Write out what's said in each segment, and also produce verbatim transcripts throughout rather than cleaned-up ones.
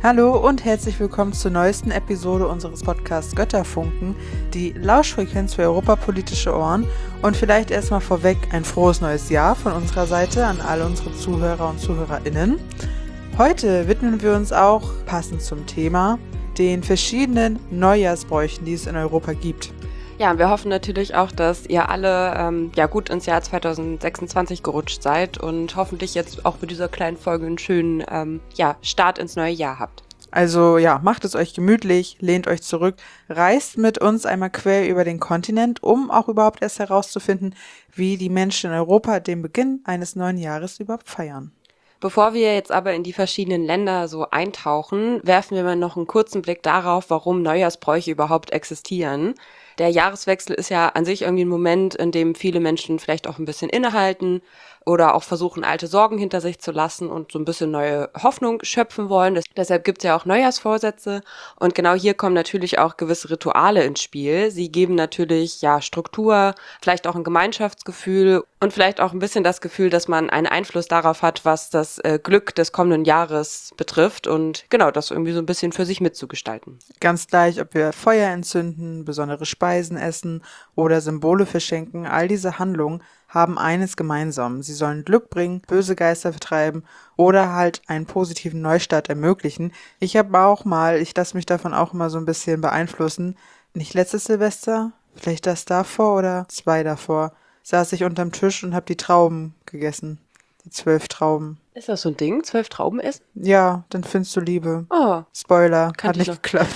Hallo und herzlich willkommen zur neuesten Episode unseres Podcasts Götterfunken, die Lauschfrequenz für europapolitische Ohren. Und vielleicht erstmal vorweg ein frohes neues Jahr von unserer Seite an alle unsere Zuhörer und ZuhörerInnen. Heute widmen wir uns auch, passend zum Thema, den verschiedenen Neujahrsbräuchen, die es in Europa gibt. Ja, wir hoffen natürlich auch, dass ihr alle ähm, ja gut ins Jahr zwanzig sechsundzwanzig gerutscht seid und hoffentlich jetzt auch mit dieser kleinen Folge einen schönen ähm, ja, Start ins neue Jahr habt. Also ja, macht es euch gemütlich, lehnt euch zurück, reist mit uns einmal quer über den Kontinent, um auch überhaupt erst herauszufinden, wie die Menschen in Europa den Beginn eines neuen Jahres überhaupt feiern. Bevor wir jetzt aber in die verschiedenen Länder so eintauchen, werfen wir mal noch einen kurzen Blick darauf, warum Neujahrsbräuche überhaupt existieren. Der Jahreswechsel ist ja an sich irgendwie ein Moment, in dem viele Menschen vielleicht auch ein bisschen innehalten oder auch versuchen, alte Sorgen hinter sich zu lassen und so ein bisschen neue Hoffnung schöpfen wollen. Das, deshalb gibt es ja auch Neujahrsvorsätze. Und genau hier kommen natürlich auch gewisse Rituale ins Spiel. Sie geben natürlich ja Struktur, vielleicht auch ein Gemeinschaftsgefühl und vielleicht auch ein bisschen das Gefühl, dass man einen Einfluss darauf hat, was das äh, Glück des kommenden Jahres betrifft und genau, das irgendwie so ein bisschen für sich mitzugestalten. Ganz gleich, ob wir Feuer entzünden, besondere Speisen essen oder Symbole verschenken, all diese Handlungen haben eines gemeinsam. Sie sollen Glück bringen, böse Geister vertreiben oder halt einen positiven Neustart ermöglichen. Ich habe auch mal, ich lasse mich davon auch immer so ein bisschen beeinflussen, nicht letztes Silvester, vielleicht das davor oder zwei davor, saß ich unterm Tisch und habe die Trauben gegessen. Die zwölf Trauben. Ist das so ein Ding? Zwölf Trauben essen? Ja, dann findest du Liebe. Oh. Spoiler, Kann hat nicht noch. geklappt.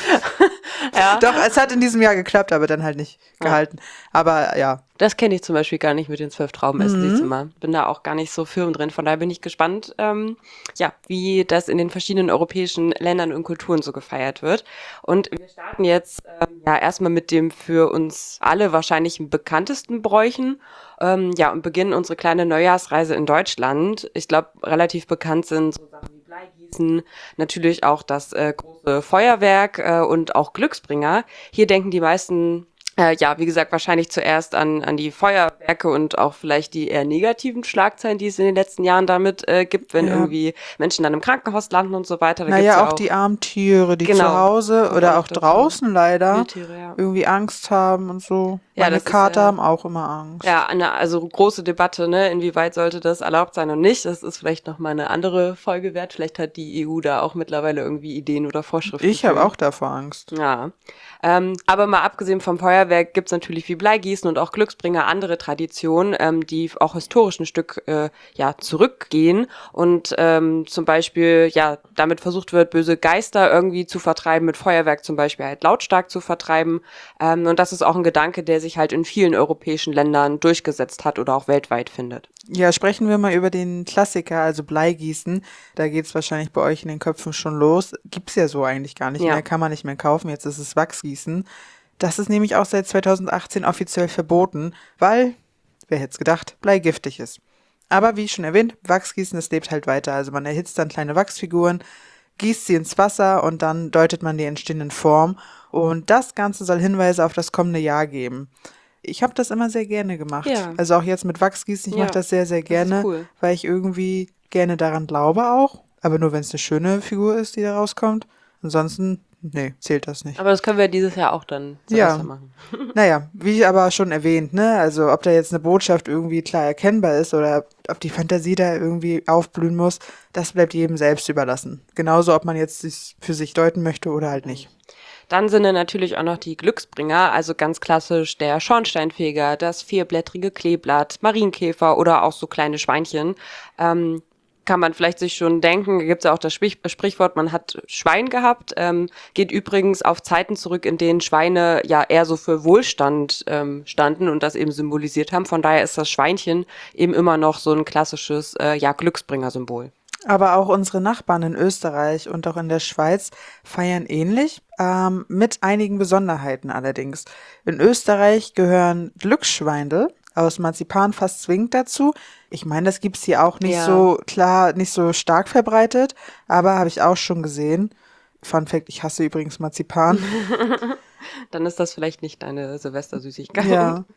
Ja. Doch, es hat in diesem Jahr geklappt, aber dann halt nicht gehalten. Aber ja. Das kenne ich zum Beispiel gar nicht mit den zwölf Trauben essen, Mhm. siehst du mal. Bin da auch gar nicht so firm drin. Von daher bin ich gespannt, ähm, ja, wie das in den verschiedenen europäischen Ländern und Kulturen so gefeiert wird. Und wir starten jetzt ähm, ja erstmal mit dem für uns alle wahrscheinlich bekanntesten Bräuchen. Ähm, ja, und beginnen unsere kleine Neujahrsreise in Deutschland. Ich glaube, relativ bekannt sind so Sachen wie Bleigießen, natürlich auch das äh, große Feuerwerk äh, und auch Glücksbringer. Hier denken die meisten Äh, ja, wie gesagt, wahrscheinlich zuerst an an die Feuerwerke und auch vielleicht die eher negativen Schlagzeilen, die es in den letzten Jahren damit äh, gibt, wenn Ja. irgendwie Menschen dann im Krankenhaus landen und so weiter. Da Naja, gibt's ja auch, die armen Tiere, die Genau, zu Hause kommt oder auch auch dazu. draußen leider Wildtiere, ja. irgendwie Angst haben und so. Ja, Meine das ist Kater ja- haben auch immer Angst. Ja, eine, also große Debatte, ne? Inwieweit sollte das erlaubt sein und nicht? Das ist vielleicht noch mal eine andere Folge wert. Vielleicht hat die E U da auch mittlerweile irgendwie Ideen oder Vorschriften. Ich habe für. auch davor Angst. Ja, ähm, aber mal abgesehen vom Feuerwerk gibt's natürlich wie Bleigießen und auch Glücksbringer andere Traditionen, ähm, die auch historisch ein Stück äh, ja zurückgehen und ähm, zum Beispiel ja damit versucht wird, böse Geister irgendwie zu vertreiben, mit Feuerwerk zum Beispiel halt lautstark zu vertreiben. Ähm, und das ist auch ein Gedanke, der sich halt in vielen europäischen Ländern durchgesetzt hat oder auch weltweit findet. Ja, sprechen wir mal über den Klassiker, also Bleigießen. Da geht's wahrscheinlich bei euch in den Köpfen schon los. Gibt's ja so eigentlich gar nicht Ja. mehr, kann man nicht mehr kaufen. Jetzt ist es Wachsgießen. Das ist nämlich auch seit zweitausendachtzehn offiziell verboten, weil, wer hätte es gedacht, Blei giftig ist. Aber wie schon erwähnt, Wachsgießen, das lebt halt weiter. Also man erhitzt dann kleine Wachsfiguren, gießt sie ins Wasser und dann deutet man die entstehenden Formen. Und das Ganze soll Hinweise auf das kommende Jahr geben. Ich habe das immer sehr gerne gemacht. Ja. Also auch jetzt mit Wachsgießen, ich Ja, mache das sehr, sehr das ist gerne, cool. weil ich irgendwie gerne daran glaube auch. Aber nur, wenn es eine schöne Figur ist, die da rauskommt. Ansonsten, nee, zählt das nicht. Aber das können wir dieses Jahr auch dann Ja. Silvester machen. Naja, wie aber schon erwähnt, ne, also ob da jetzt eine Botschaft irgendwie klar erkennbar ist oder ob die Fantasie da irgendwie aufblühen muss, das bleibt jedem selbst überlassen. Genauso, ob man jetzt es für sich deuten möchte oder halt nicht. Dann sind da natürlich auch noch die Glücksbringer, also ganz klassisch der Schornsteinfeger, das vierblättrige Kleeblatt, Marienkäfer oder auch so kleine Schweinchen. Ähm, kann man vielleicht sich schon denken, gibt es ja auch das Sprich- Sprichwort, man hat Schwein gehabt, ähm, geht übrigens auf Zeiten zurück, in denen Schweine ja eher so für Wohlstand ähm, standen und das eben symbolisiert haben. Von daher ist das Schweinchen eben immer noch so ein klassisches äh, ja, Glücksbringer-Symbol. Aber auch unsere Nachbarn in Österreich und auch in der Schweiz feiern ähnlich, ähm, mit einigen Besonderheiten allerdings. In Österreich gehören Glücksschweindel aus Marzipan fast zwingend dazu. Ich meine, das gibt's hier auch nicht Ja. so klar, nicht so stark verbreitet, aber habe ich auch schon gesehen. Fun Fact, ich hasse übrigens Marzipan. Dann ist das vielleicht nicht deine Silvestersüßigkeit. Ja.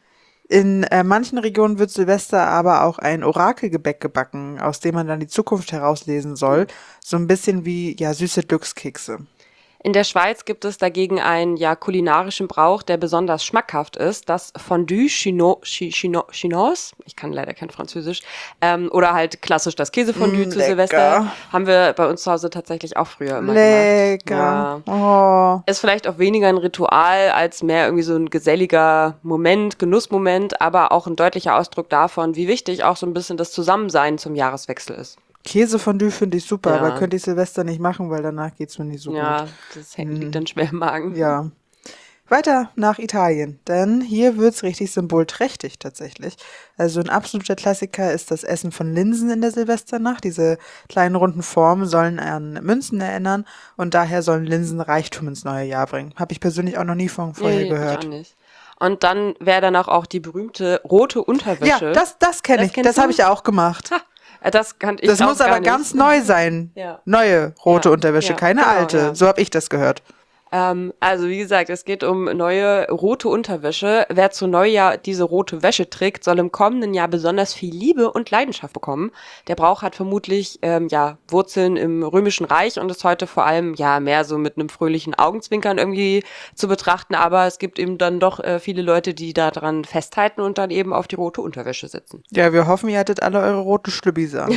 In äh, manchen Regionen wird Silvester aber auch ein Orakelgebäck gebacken, aus dem man dann die Zukunft herauslesen soll. So ein bisschen wie, ja, süße Glückskekse. In der Schweiz gibt es dagegen einen ja kulinarischen Brauch, der besonders schmackhaft ist, das Fondue Chino, Chi- Chino, Chinoise, ich kann leider kein Französisch, ähm, oder halt klassisch das Käsefondue Mm, zu lecker. Silvester, haben wir bei uns zu Hause tatsächlich auch früher immer Lecker. gemacht. Ja. Oh. Ist vielleicht auch weniger ein Ritual als mehr irgendwie so ein geselliger Moment, Genussmoment, aber auch ein deutlicher Ausdruck davon, wie wichtig auch so ein bisschen das Zusammensein zum Jahreswechsel ist. Käsefondue finde ich super, Ja. aber könnte ich Silvester nicht machen, weil danach geht's mir nicht so Ja, gut. das liegt dann schwer im Magen. Ja. Weiter nach Italien, denn hier wird's richtig symbolträchtig tatsächlich. Also ein absoluter Klassiker ist das Essen von Linsen in der Silvesternacht. Diese kleinen runden Formen sollen an Münzen erinnern und daher sollen Linsen Reichtum ins neue Jahr bringen. Habe ich persönlich auch noch nie von vorher Nee, gehört. ich auch nicht. Und dann wäre danach auch die berühmte rote Unterwäsche. Ja, das, das kenne Das ich. kennst Das habe du? ich auch gemacht. Äh, Das kannte ich Das auch muss gar aber nicht. ganz neu sein. Ja. Neue rote Ja, Unterwäsche, ja, keine genau, alte. ja. So habe ich das gehört. Ähm, also wie gesagt, es geht um neue rote Unterwäsche. Wer zu Neujahr diese rote Wäsche trägt, soll im kommenden Jahr besonders viel Liebe und Leidenschaft bekommen. Der Brauch hat vermutlich ähm, ja Wurzeln im Römischen Reich und ist heute vor allem ja mehr so mit einem fröhlichen Augenzwinkern irgendwie zu betrachten. Aber es gibt eben dann doch äh, viele Leute, die daran festhalten und dann eben auf die rote Unterwäsche setzen. Ja, wir hoffen, ihr hattet alle eure roten Schlübbis an.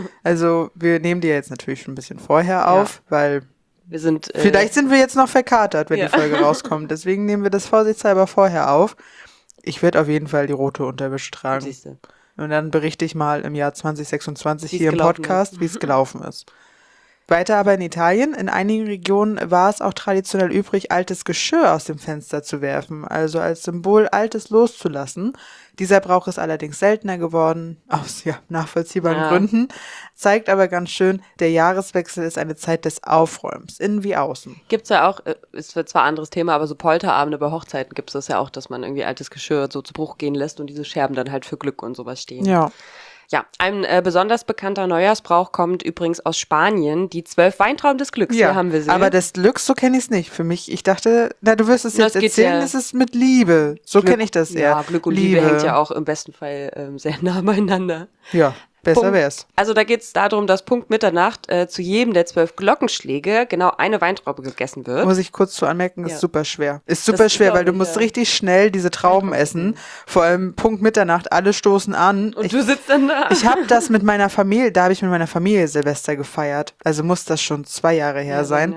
Also wir nehmen die jetzt natürlich schon ein bisschen vorher auf, weil Wir sind äh, vielleicht sind wir jetzt noch verkatert, wenn Ja. die Folge rauskommt. Deswegen nehmen wir das vorsichtshalber vorher auf. Ich werde auf jeden Fall die rote Unterwäsche tragen. siehste. Und dann berichte ich mal im Jahr zwanzig sechsundzwanzig Wie's hier im gelaufen Podcast, wie es gelaufen ist. Weiter aber in Italien. In einigen Regionen war es auch traditionell übrig, altes Geschirr aus dem Fenster zu werfen, also als Symbol Altes loszulassen. Dieser Brauch ist allerdings seltener geworden, aus ja, nachvollziehbaren Ja. Gründen, zeigt aber ganz schön, der Jahreswechsel ist eine Zeit des Aufräumens, innen wie außen. Gibt's ja auch, äh, ist zwar ein anderes Thema, aber so Polterabende bei Hochzeiten gibt's das ja auch, dass man irgendwie altes Geschirr so zu Bruch gehen lässt und diese Scherben dann halt für Glück und sowas stehen. Ja. Ja, ein äh, besonders bekannter Neujahrsbrauch kommt übrigens aus Spanien, die zwölf Weintrauben des Glücks. Ja, Hier haben wir sie. aber des Glücks, so kenne ich es nicht. Für mich, ich dachte, na, du wirst es Na, jetzt es geht erzählen, ja- es ist mit Liebe. So Glück- kenne ich das eher. Ja, Glück und Liebe. hängt ja auch im besten Fall ähm, sehr nah beieinander. Ja, besser Punkt- wär's. Also da geht es darum, dass Punkt Mitternacht äh, zu jedem der zwölf Glockenschläge genau eine Weintraube gegessen wird. Muss ich kurz zu anmerken, ist Ja. super schwer. Ist super Das schwer, glaub weil du ich, musst ja. richtig schnell diese Trauben essen. Vor allem Punkt Mitternacht, alle stoßen an. Und ich du sitzt dann da. ich habe das mit meiner Familie, da habe ich mit meiner Familie Silvester gefeiert. Also muss das schon zwei Jahre her Ja, sein.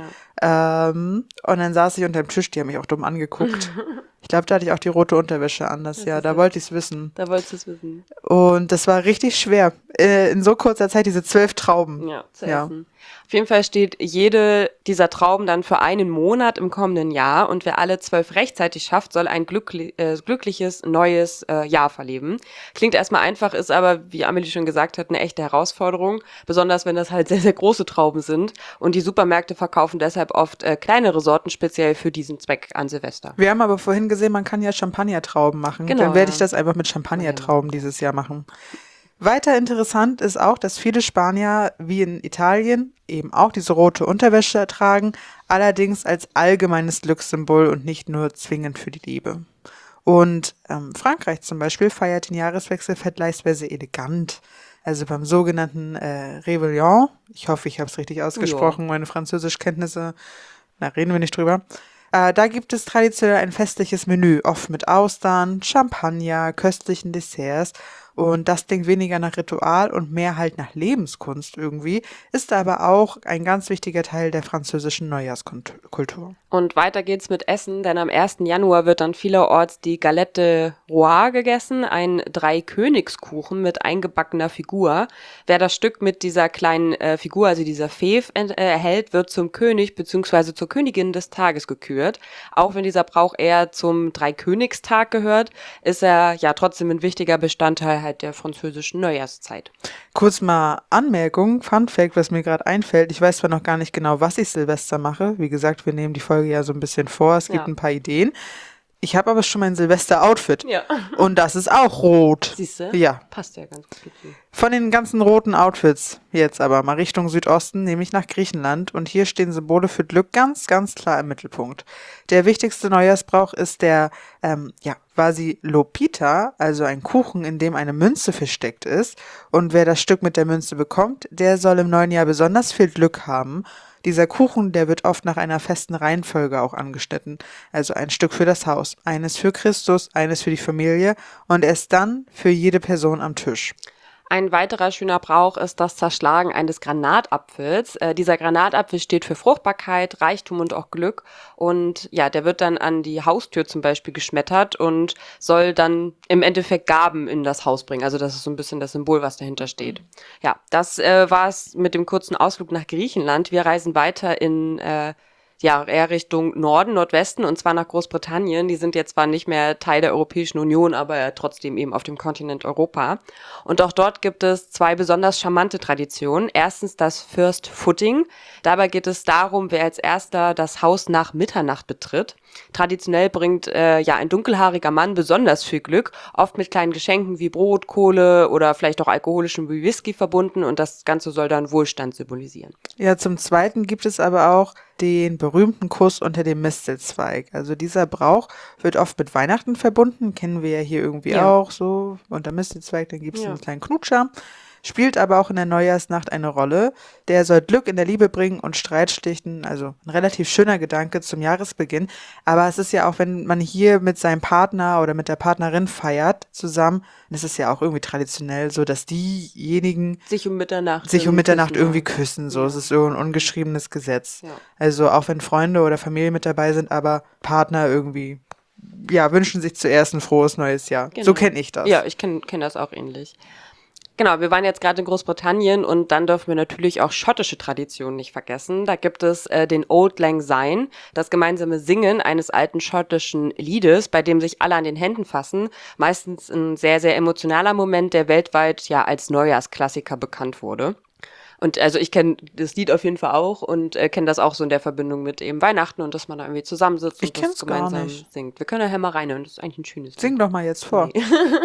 Ähm, und dann saß ich unter dem Tisch, die haben mich auch dumm angeguckt. Ich glaube, da hatte ich auch die rote Unterwäsche an das Jahr. ist Da ja- wollte ich es wissen. Da wolltest du es wissen. Und das war richtig schwer. Äh, in so kurzer Zeit diese zwölf Trauben. Ja, zu Ja. essen. Auf jeden Fall steht jede dieser Trauben dann für einen Monat im kommenden Jahr und wer alle zwölf rechtzeitig schafft, soll ein glückli äh, glückliches neues äh, Jahr verleben. Klingt erstmal einfach, ist aber, wie Amelie schon gesagt hat, eine echte Herausforderung, besonders wenn das halt sehr, sehr große Trauben sind und die Supermärkte verkaufen deshalb oft äh, kleinere Sorten speziell für diesen Zweck an Silvester. Wir haben aber vorhin gesehen, man kann ja Champagnertrauben machen. Genau, Dann werde ja. ich das einfach mit Champagnertrauben dieses Jahr machen. Weiter interessant ist auch, dass viele Spanier, wie in Italien, eben auch diese rote Unterwäsche tragen, allerdings als allgemeines Glückssymbol und nicht nur zwingend für die Liebe. Und ähm, Frankreich zum Beispiel feiert den Jahreswechsel vergleichsweise elegant. Also beim sogenannten äh, Réveillon, ich hoffe, ich habe es richtig ausgesprochen, meine Französischkenntnisse, da reden wir nicht drüber. Äh, da gibt es traditionell ein festliches Menü, oft mit Austern, Champagner, köstlichen Desserts. Und das klingt weniger nach Ritual und mehr halt nach Lebenskunst irgendwie, ist aber auch ein ganz wichtiger Teil der französischen Neujahrskultur. Und weiter geht's mit Essen, denn am ersten Januar wird dann vielerorts die Galette Roi gegessen, ein Dreikönigskuchen mit eingebackener Figur. Wer das Stück mit dieser kleinen äh, Figur, also dieser Fève, äh, erhält, wird zum König bzw. zur Königin des Tages gekürt. Auch wenn dieser Brauch eher zum Dreikönigstag gehört, ist er ja trotzdem ein wichtiger Bestandteil halt der französischen Neujahrszeit. Kurz mal Anmerkung, Fun Fact, was mir gerade einfällt. Ich weiß zwar noch gar nicht genau, was ich Silvester mache. Wie gesagt, wir nehmen die Folge ja so ein bisschen vor. Es gibt Ja. ein paar Ideen. Ich habe aber schon mein Silvester-Outfit. Ja. Und das ist auch rot. Siehst du? Ja. Passt ja ganz gut dazu. Von den ganzen roten Outfits jetzt aber mal Richtung Südosten, nämlich nach Griechenland. Und hier stehen Symbole für Glück ganz, ganz klar im Mittelpunkt. Der wichtigste Neujahrsbrauch ist der, ähm, ja, Vasilopita, also ein Kuchen, in dem eine Münze versteckt ist. Und wer das Stück mit der Münze bekommt, der soll im neuen Jahr besonders viel Glück haben. Dieser Kuchen, der wird oft nach einer festen Reihenfolge auch angeschnitten. Also ein Stück für das Haus, eines für Christus, eines für die Familie und erst dann für jede Person am Tisch. Ein weiterer schöner Brauch ist das Zerschlagen eines Granatapfels. Äh, dieser Granatapfel steht für Fruchtbarkeit, Reichtum und auch Glück. Und ja, der wird dann an die Haustür zum Beispiel geschmettert und soll dann im Endeffekt Gaben in das Haus bringen. Also das ist so ein bisschen das Symbol, was dahinter steht. Ja, das äh, war es mit dem kurzen Ausflug nach Griechenland. Wir reisen weiter in äh, ja, eher Richtung Norden, Nordwesten und zwar nach Großbritannien. Die sind jetzt zwar nicht mehr Teil der Europäischen Union, aber ja, trotzdem eben auf dem Kontinent Europa. Und auch dort gibt es zwei besonders charmante Traditionen. Erstens das First Footing. Dabei geht es darum, wer als erster das Haus nach Mitternacht betritt. Traditionell bringt äh, ja ein dunkelhaariger Mann besonders viel Glück, oft mit kleinen Geschenken wie Brot, Kohle oder vielleicht auch alkoholischem wie Whisky verbunden und das Ganze soll dann Wohlstand symbolisieren. Ja, zum Zweiten gibt es aber auch den berühmten Kuss unter dem Mistelzweig. Also dieser Brauch wird oft mit Weihnachten verbunden, kennen wir ja hier irgendwie Ja. auch so. Unter Mistelzweig, dann gibt es Ja. einen kleinen Knutscher. Spielt aber auch in der Neujahrsnacht eine Rolle. Der soll Glück in der Liebe bringen und Streit schlichten. Also ein relativ schöner Gedanke zum Jahresbeginn. Aber es ist ja auch, wenn man hier mit seinem Partner oder mit der Partnerin feiert zusammen, dann ist es ja auch irgendwie traditionell so, dass diejenigen Sich um Mitternacht. sich um Mitternacht küssen, irgendwie ja. küssen. So, Ja. es ist so ein ungeschriebenes Gesetz. Ja. Also auch wenn Freunde oder Familie mit dabei sind, aber Partner irgendwie, ja, wünschen sich zuerst ein frohes neues Jahr. Genau. So kenne ich das. Ja, ich kenne kenn das auch ähnlich. Genau, wir waren jetzt gerade in Großbritannien und dann dürfen wir natürlich auch schottische Traditionen nicht vergessen. Da gibt es äh, den Old Lang Syne, das gemeinsame Singen eines alten schottischen Liedes, bei dem sich alle an den Händen fassen. Meistens ein sehr, sehr emotionaler Moment, der weltweit ja als Neujahrsklassiker bekannt wurde. Und also ich kenne das Lied auf jeden Fall auch und äh, kenne das auch so in der Verbindung mit eben Weihnachten und dass man da irgendwie zusammensitzt Ich und das kenn's gar gemeinsam nicht. singt. Wir können ja mal reinhören, das ist eigentlich ein schönes Lied. Sing doch mal jetzt vor. Nee.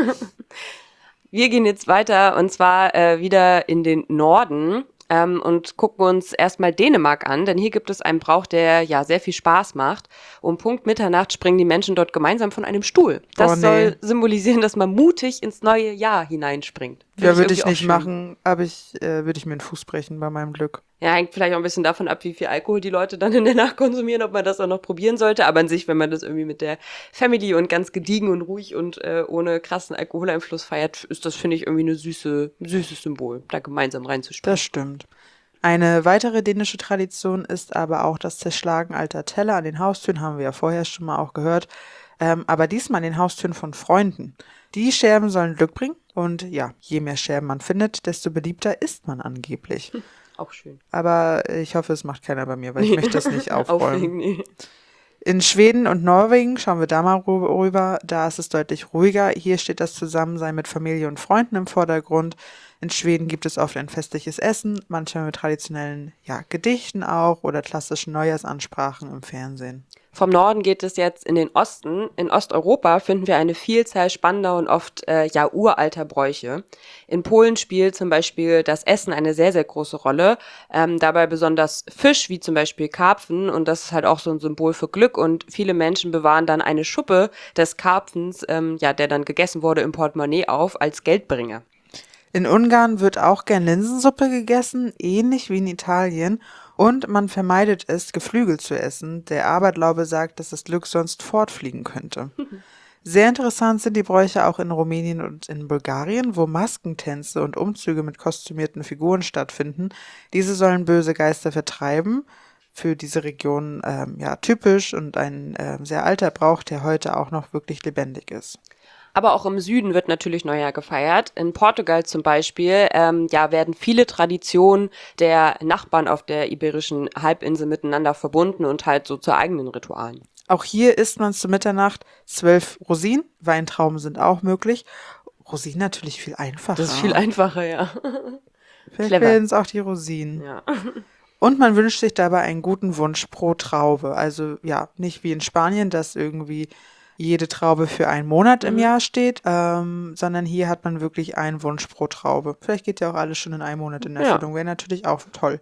Wir gehen jetzt weiter und zwar äh, wieder in den Norden ähm, und gucken uns erstmal Dänemark an, denn hier gibt es einen Brauch, der ja sehr viel Spaß macht. Um Punkt Mitternacht springen die Menschen dort gemeinsam von einem Stuhl. Das Oh, nee. soll symbolisieren, dass man mutig ins neue Jahr hineinspringt. Ja, würde ich irgendwie auch nicht schön. machen, aber ich äh, würde ich mir den Fuß brechen bei meinem Glück. Ja, hängt vielleicht auch ein bisschen davon ab, wie viel Alkohol die Leute dann in der Nacht konsumieren, ob man das auch noch probieren sollte. Aber an sich, wenn man das irgendwie mit der Family und ganz gediegen und ruhig und äh, ohne krassen Alkoholeinfluss feiert, ist das, finde ich, irgendwie eine süße, ein süßes Symbol, da gemeinsam reinzuspringen. Das stimmt. Eine weitere dänische Tradition ist aber auch das Zerschlagen alter Teller an den Haustüren, haben wir ja vorher schon mal auch gehört. Ähm, aber diesmal an den Haustüren von Freunden. Die Scherben sollen Glück bringen und ja, je mehr Scherben man findet, desto beliebter ist man angeblich. Auch schön. Aber ich hoffe, es macht keiner bei mir, weil ich möchte das nicht aufräumen. Aufregen, nee. In Schweden und Norwegen, schauen wir da mal rüber, da ist es deutlich ruhiger. Hier steht das Zusammensein mit Familie und Freunden im Vordergrund. In Schweden gibt es oft ein festliches Essen, manchmal mit traditionellen ja, Gedichten auch oder klassischen Neujahrsansprachen im Fernsehen. Vom Norden geht es jetzt in den Osten. In Osteuropa finden wir eine Vielzahl spannender und oft äh, ja uralter Bräuche. In Polen spielt zum Beispiel das Essen eine sehr, sehr große Rolle. Ähm, dabei besonders Fisch, wie zum Beispiel Karpfen. Und das ist halt auch so ein Symbol für Glück. Und viele Menschen bewahren dann eine Schuppe des Karpfens, ähm, ja, der dann gegessen wurde, im Portemonnaie auf, als Geldbringer. In Ungarn wird auch gern Linsensuppe gegessen, ähnlich wie in Italien. Und man vermeidet es, Geflügel zu essen. Der Aberglaube sagt, dass das Glück sonst fortfliegen könnte. Sehr interessant sind die Bräuche auch in Rumänien und in Bulgarien, wo Maskentänze und Umzüge mit kostümierten Figuren stattfinden. Diese sollen böse Geister vertreiben. Für diese Region ähm, ja typisch und ein äh, sehr alter Brauch, der heute auch noch wirklich lebendig ist. Aber auch im Süden wird natürlich Neujahr gefeiert. In Portugal zum Beispiel ähm, ja, werden viele Traditionen der Nachbarn auf der iberischen Halbinsel miteinander verbunden und halt so zu eigenen Ritualen. Auch hier isst man zu Mitternacht zwölf Rosinen. Weintrauben sind auch möglich. Rosinen natürlich viel einfacher. Das ist viel einfacher, ja. Vielleicht clever. werden es auch die Rosinen. ja. Und man wünscht sich dabei einen guten Wunsch pro Traube. Also ja, nicht wie in Spanien, dass irgendwie jede Traube für einen Monat im Mhm. Jahr steht, ähm, sondern hier hat man wirklich einen Wunsch pro Traube. Vielleicht geht ja auch alles schon in einem Monat in Ja. Erfüllung, wäre natürlich auch toll.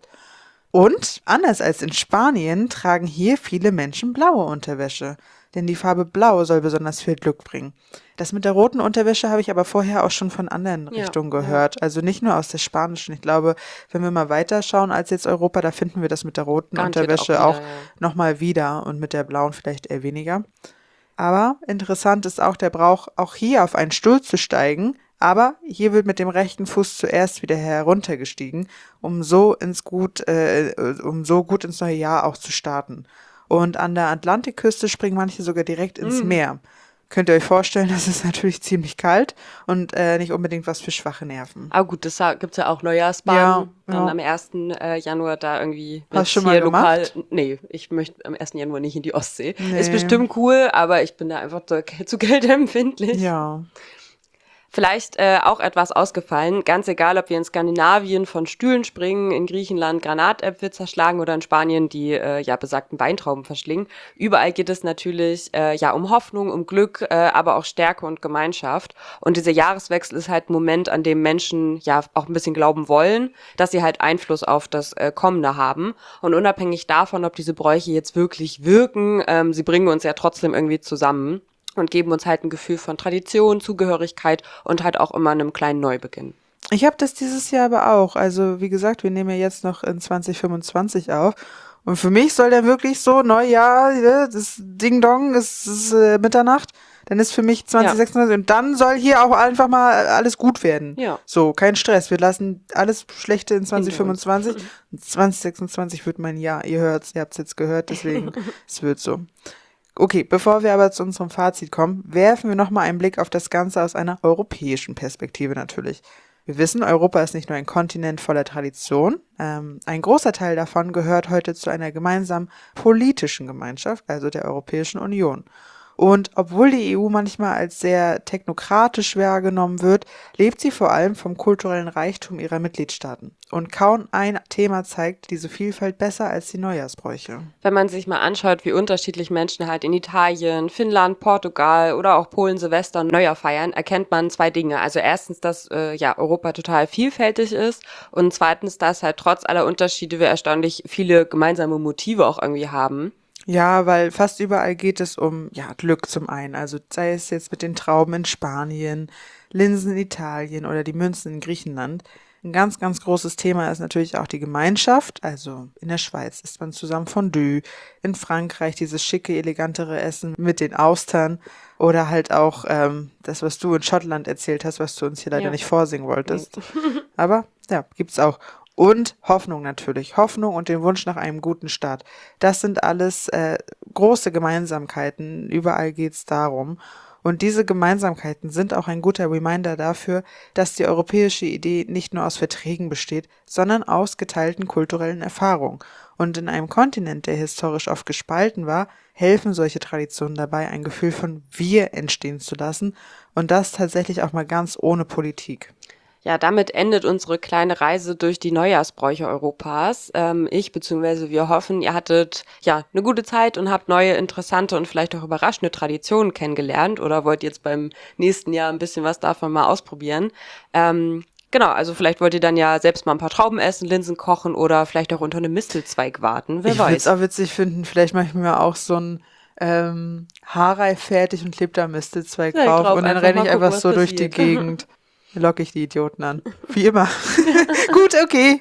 Und anders als in Spanien tragen hier viele Menschen blaue Unterwäsche, denn die Farbe Blau soll besonders viel Glück bringen. Das mit der roten Unterwäsche habe ich aber vorher auch schon von anderen Ja, Richtungen ja. gehört, also nicht nur aus der spanischen. Ich glaube, wenn wir mal weiterschauen als jetzt Europa, da finden wir das mit der roten Garantiert Unterwäsche auch auch wieder, ja. nochmal wieder und mit der blauen vielleicht eher weniger. Aber interessant ist auch der Brauch, auch hier auf einen Stuhl zu steigen, aber hier wird mit dem rechten Fuß zuerst wieder heruntergestiegen, um so ins gut, äh, um so gut ins neue Jahr auch zu starten. Und an der Atlantikküste springen manche sogar direkt ins Mhm. Meer. Könnt ihr euch vorstellen, das ist natürlich ziemlich kalt und äh, nicht unbedingt was für schwache Nerven. Aber gut, das gibt es ja auch Neujahrsbahnen. Ja, Dann ja. am ersten äh, Januar da irgendwie Hast mit schon mal hier lokal. gemacht? Nee, ich möchte am ersten Januar nicht in die Ostsee. Nee. Ist bestimmt cool, aber ich bin da einfach zu, zu kälteempfindlich. Ja. Vielleicht äh, auch etwas ausgefallen, ganz egal, ob wir in Skandinavien von Stühlen springen, in Griechenland Granatäpfel zerschlagen oder in Spanien die äh, ja besagten Weintrauben verschlingen. Überall geht es natürlich äh, ja um Hoffnung, um Glück, äh, aber auch Stärke und Gemeinschaft. Und dieser Jahreswechsel ist halt ein Moment, an dem Menschen ja auch ein bisschen glauben wollen, dass sie halt Einfluss auf das äh, Kommende haben. Und unabhängig davon, ob diese Bräuche jetzt wirklich wirken, ähm, sie bringen uns ja trotzdem irgendwie zusammen und geben uns halt ein Gefühl von Tradition, Zugehörigkeit und halt auch immer einem kleinen Neubeginn. Ich habe das dieses Jahr aber auch. Also wie gesagt, wir nehmen ja jetzt noch in zwanzig fünfundzwanzig auf. Und für mich soll der wirklich so, Neujahr, ne, das Ding-Dong, es ist äh, Mitternacht. Dann ist für mich zwanzig sechsundzwanzig und dann soll hier auch einfach mal alles gut werden. Ja. So, kein Stress. Wir lassen alles Schlechte in zwanzig Hinter uns. fünfundzwanzig. Und zwanzig sechsundzwanzig wird mein Jahr. Ihr hört's, ihr habt's jetzt gehört, deswegen es wird so. Okay, bevor wir aber zu unserem Fazit kommen, werfen wir nochmal einen Blick auf das Ganze aus einer europäischen Perspektive natürlich. Wir wissen, Europa ist nicht nur ein Kontinent voller Tradition. Ähm, ein großer Teil davon gehört heute zu einer gemeinsamen politischen Gemeinschaft, also der Europäischen Union. Und obwohl die E U manchmal als sehr technokratisch wahrgenommen wird, lebt sie vor allem vom kulturellen Reichtum ihrer Mitgliedstaaten. Und kaum ein Thema zeigt diese Vielfalt besser als die Neujahrsbräuche. Wenn man sich mal anschaut, wie unterschiedlich Menschen halt in Italien, Finnland, Portugal oder auch Polen Silvester und Neujahr feiern, erkennt man zwei Dinge. Also erstens, dass äh, ja Europa total vielfältig ist und zweitens, dass halt trotz aller Unterschiede wir erstaunlich viele gemeinsame Motive auch irgendwie haben. Ja, weil fast überall geht es um, ja, Glück zum einen. Also sei es jetzt mit den Trauben in Spanien, Linsen in Italien oder die Münzen in Griechenland. Ein ganz, ganz großes Thema ist natürlich auch die Gemeinschaft. Also in der Schweiz isst man zusammen Fondue, in Frankreich dieses schicke, elegantere Essen mit den Austern oder halt auch ähm, das, was du in Schottland erzählt hast, was du uns hier leider Ja. nicht vorsingen wolltest. Aber ja, gibt's auch. Und Hoffnung natürlich. Hoffnung und den Wunsch nach einem guten Start. Das sind alles äh, große Gemeinsamkeiten. Überall geht's darum. Und diese Gemeinsamkeiten sind auch ein guter Reminder dafür, dass die europäische Idee nicht nur aus Verträgen besteht, sondern aus geteilten kulturellen Erfahrungen. Und in einem Kontinent, der historisch oft gespalten war, helfen solche Traditionen dabei, ein Gefühl von Wir entstehen zu lassen. Und das tatsächlich auch mal ganz ohne Politik. Ja, damit endet unsere kleine Reise durch die Neujahrsbräuche Europas. Ähm, ich bzw. wir hoffen, ihr hattet ja eine gute Zeit und habt neue, interessante und vielleicht auch überraschende Traditionen kennengelernt oder wollt jetzt beim nächsten Jahr ein bisschen was davon mal ausprobieren. Ähm, genau, also vielleicht wollt ihr dann ja selbst mal ein paar Trauben essen, Linsen kochen oder vielleicht auch unter einem Mistelzweig warten, wer Ich würde es weiß. auch witzig finden, vielleicht mache ich mir auch so ein ähm, Haarreif fertig und klebe da Mistelzweig Zweig drauf drauf, und dann einfach renne mal ich gucken, einfach was so durch die passiert. Gegend. Locke ich die Idioten an. Wie immer. Gut, okay.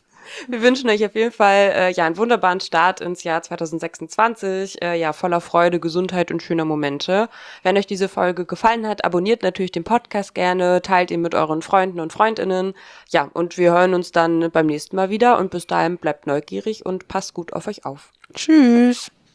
Wir wünschen euch auf jeden Fall äh, ja einen wunderbaren Start ins Jahr zwanzig sechsundzwanzig, äh, ja voller Freude, Gesundheit und schöner Momente. Wenn euch diese Folge gefallen hat, abonniert natürlich den Podcast gerne, teilt ihn mit euren Freunden und Freundinnen. Ja, und wir hören uns dann beim nächsten Mal wieder und bis dahin bleibt neugierig und passt gut auf euch auf. Tschüss.